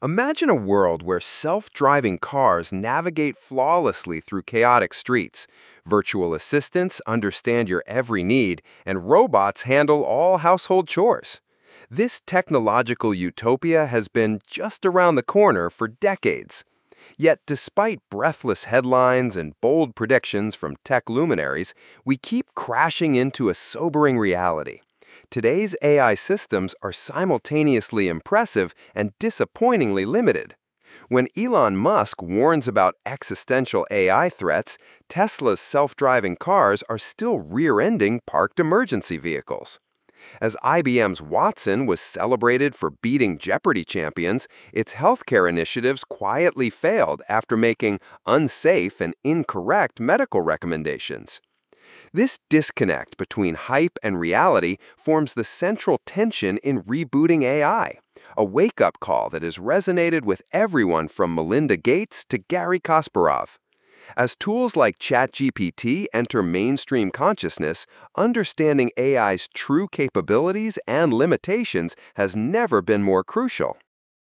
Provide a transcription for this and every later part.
Imagine a world where self-driving cars navigate flawlessly through chaotic streets, virtual assistants understand your every need, and robots handle all household chores. This technological utopia has been just around the corner for decades. Yet, despite breathless headlines and bold predictions from tech luminaries, we keep crashing into a sobering reality. Today's AI systems are simultaneously impressive and disappointingly limited. When Elon Musk warns about existential AI threats, Tesla's self-driving cars are still rear-ending parked emergency vehicles. As IBM's Watson was celebrated for beating Jeopardy champions, its healthcare initiatives quietly failed after making unsafe and incorrect medical recommendations. This disconnect between hype and reality forms the central tension in rebooting AI, a wake-up call that has resonated with everyone from Melinda Gates to Gary Kasparov. As tools like ChatGPT enter mainstream consciousness, understanding AI's true capabilities and limitations has never been more crucial.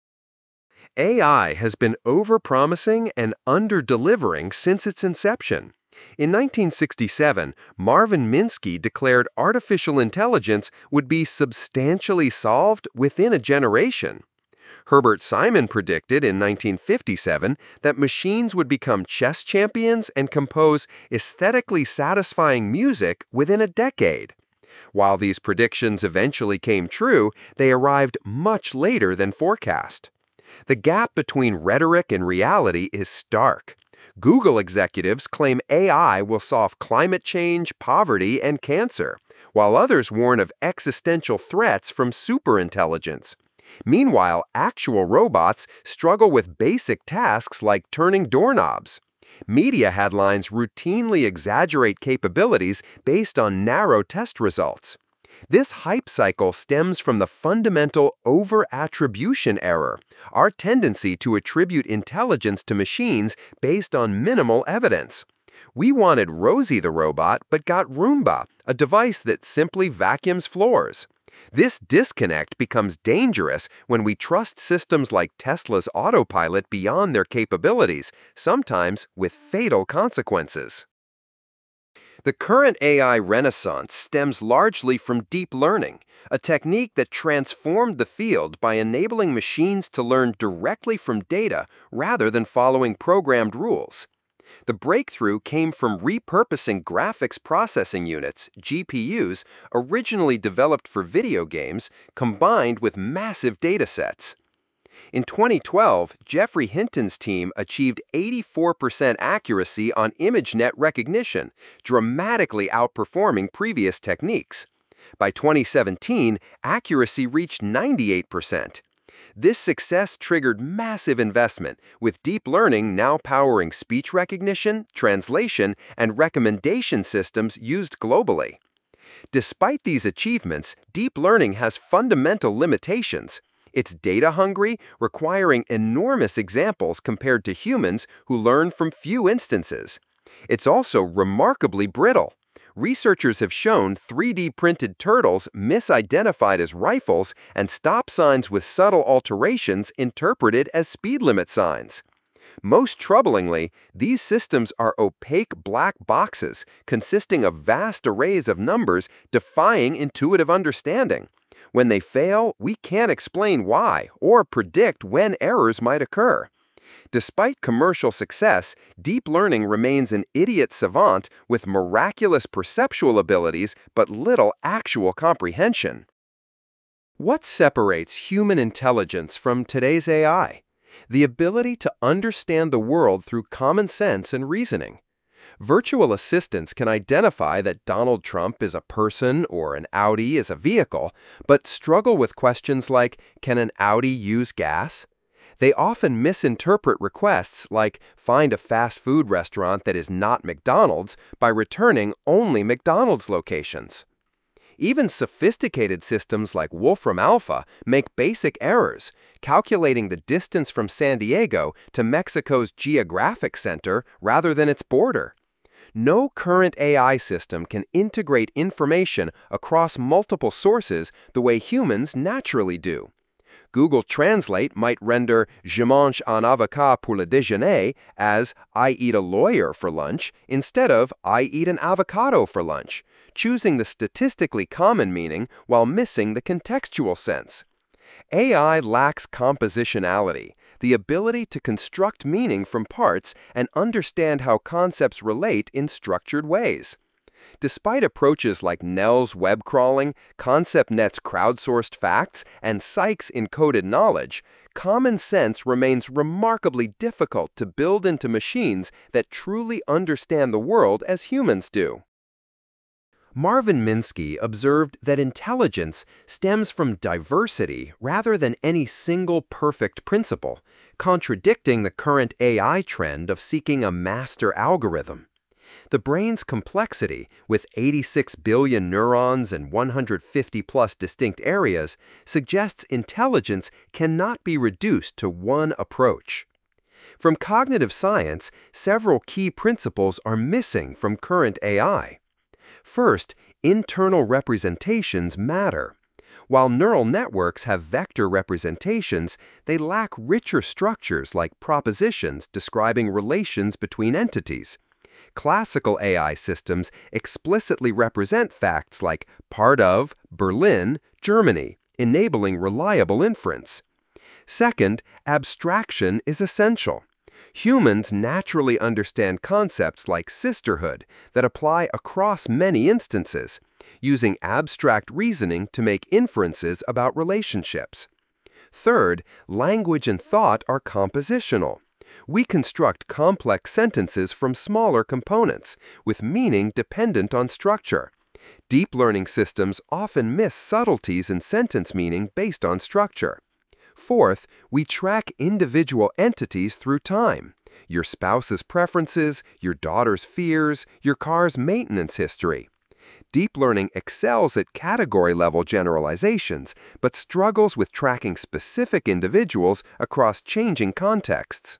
AI has been overpromising and under-delivering since its inception. In 1967, Marvin Minsky declared artificial intelligence would be substantially solved within a generation. Herbert Simon predicted in 1957 that machines would become chess champions and compose aesthetically satisfying music within a decade. While these predictions eventually came true, they arrived much later than forecast. The gap between rhetoric and reality is stark. Google executives claim AI will solve climate change, poverty, and cancer, while others warn of existential threats from superintelligence. Meanwhile, actual robots struggle with basic tasks like turning doorknobs. Media headlines routinely exaggerate capabilities based on narrow test results. This hype cycle stems from the fundamental over-attribution error, our tendency to attribute intelligence to machines based on minimal evidence. We wanted Rosie the robot, but got Roomba, a device that simply vacuums floors. This disconnect becomes dangerous when we trust systems like Tesla's autopilot beyond their capabilities, sometimes with fatal consequences. The current AI renaissance stems largely from deep learning, a technique that transformed the field by enabling machines to learn directly from data rather than following programmed rules. The breakthrough came from repurposing graphics processing units, GPUs, originally developed for video games, combined with massive datasets. In 2012, Geoffrey Hinton's team achieved 84% accuracy on ImageNet recognition, dramatically outperforming previous techniques. By 2017, accuracy reached 98%. This success triggered massive investment, with deep learning now powering speech recognition, translation, and recommendation systems used globally. Despite these achievements, deep learning has fundamental limitations. It's data-hungry, requiring enormous examples compared to humans who learn from few instances. It's also remarkably brittle. Researchers have shown 3D printed turtles misidentified as rifles and stop signs with subtle alterations interpreted as speed limit signs. Most troublingly, these systems are opaque black boxes consisting of vast arrays of numbers defying intuitive understanding. When they fail, we can't explain why or predict when errors might occur. Despite commercial success, deep learning remains an idiot savant with miraculous perceptual abilities but little actual comprehension. What separates human intelligence from today's AI? The ability to understand the world through common sense and reasoning. Virtual assistants can identify that Donald Trump is a person or an Audi is a vehicle, but struggle with questions like, can an Audi use gas? They often misinterpret requests like, find a fast food restaurant that is not McDonald's, by returning only McDonald's locations. Even sophisticated systems like Wolfram Alpha make basic errors, calculating the distance from San Diego to Mexico's geographic center rather than its border. No current AI system can integrate information across multiple sources the way humans naturally do. Google Translate might render "Je mange un avocat pour le déjeuner" as "I eat a lawyer for lunch" instead of "I eat an avocado for lunch," choosing the statistically common meaning while missing the contextual sense. AI lacks compositionality, the ability to construct meaning from parts and understand how concepts relate in structured ways. Despite approaches like Nell's web crawling, ConceptNet's crowdsourced facts, and Psych's encoded knowledge, common sense remains remarkably difficult to build into machines that truly understand the world as humans do. Marvin Minsky observed that intelligence stems from diversity rather than any single perfect principle, contradicting the current AI trend of seeking a master algorithm. The brain's complexity, with 86 billion neurons and 150-plus distinct areas, suggests intelligence cannot be reduced to one approach. From cognitive science, several key principles are missing from current AI. First, internal representations matter. While neural networks have vector representations, they lack richer structures like propositions describing relations between entities. Classical AI systems explicitly represent facts like part of, Berlin, Germany, enabling reliable inference. Second, abstraction is essential. Humans naturally understand concepts like sisterhood that apply across many instances, using abstract reasoning to make inferences about relationships. Third, language and thought are compositional. We construct complex sentences from smaller components, with meaning dependent on structure. Deep learning systems often miss subtleties in sentence meaning based on structure. Fourth, we track individual entities through time. Your spouse's preferences, your daughter's fears, your car's maintenance history. Deep learning excels at category-level generalizations, but struggles with tracking specific individuals across changing contexts.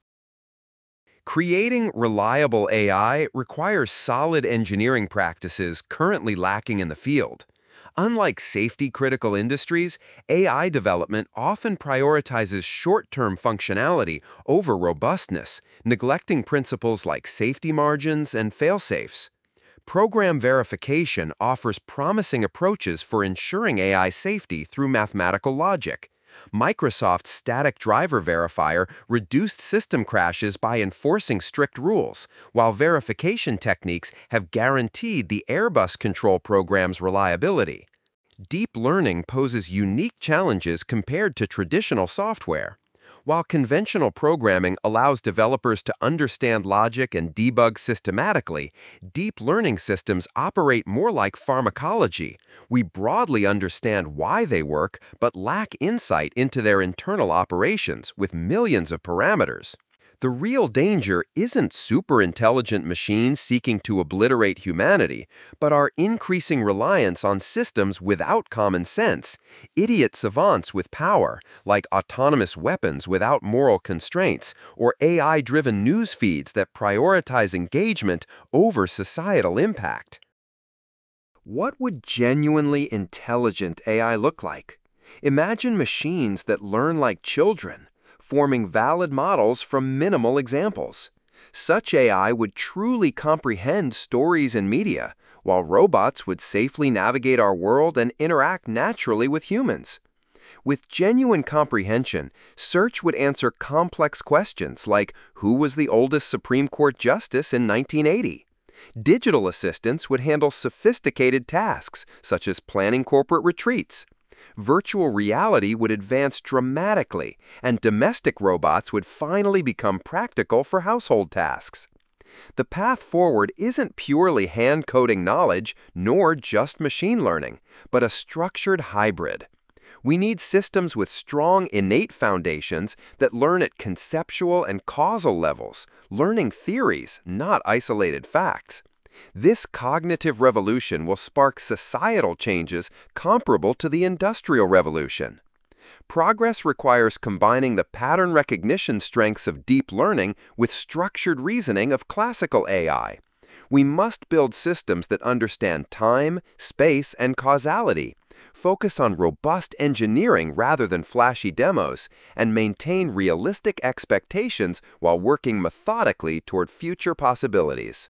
Creating reliable AI requires solid engineering practices currently lacking in the field. Unlike safety-critical industries, AI development often prioritizes short-term functionality over robustness, neglecting principles like safety margins and fail-safes. Program verification offers promising approaches for ensuring AI safety through mathematical logic. Microsoft's static driver verifier reduced system crashes by enforcing strict rules, while verification techniques have guaranteed the Airbus control program's reliability. Deep learning poses unique challenges compared to traditional software. While conventional programming allows developers to understand logic and debug systematically, deep learning systems operate more like pharmacology. We broadly understand why they work, but lack insight into their internal operations with millions of parameters. The real danger isn't super-intelligent machines seeking to obliterate humanity, but our increasing reliance on systems without common sense, idiot savants with power, like autonomous weapons without moral constraints, or AI-driven news feeds that prioritize engagement over societal impact. What would genuinely intelligent AI look like? Imagine machines that learn like children, forming valid models from minimal examples. Such AI would truly comprehend stories and media, while robots would safely navigate our world and interact naturally with humans. With genuine comprehension, search would answer complex questions like who was the oldest Supreme Court justice in 1980? Digital assistants would handle sophisticated tasks, such as planning corporate retreats. Virtual reality would advance dramatically, and domestic robots would finally become practical for household tasks. The path forward isn't purely hand-coding knowledge, nor just machine learning, but a structured hybrid. We need systems with strong innate foundations that learn at conceptual and causal levels, learning theories, not isolated facts. This cognitive revolution will spark societal changes comparable to the Industrial Revolution. Progress requires combining the pattern recognition strengths of deep learning with structured reasoning of classical AI. We must build systems that understand time, space, and causality, focus on robust engineering rather than flashy demos, and maintain realistic expectations while working methodically toward future possibilities.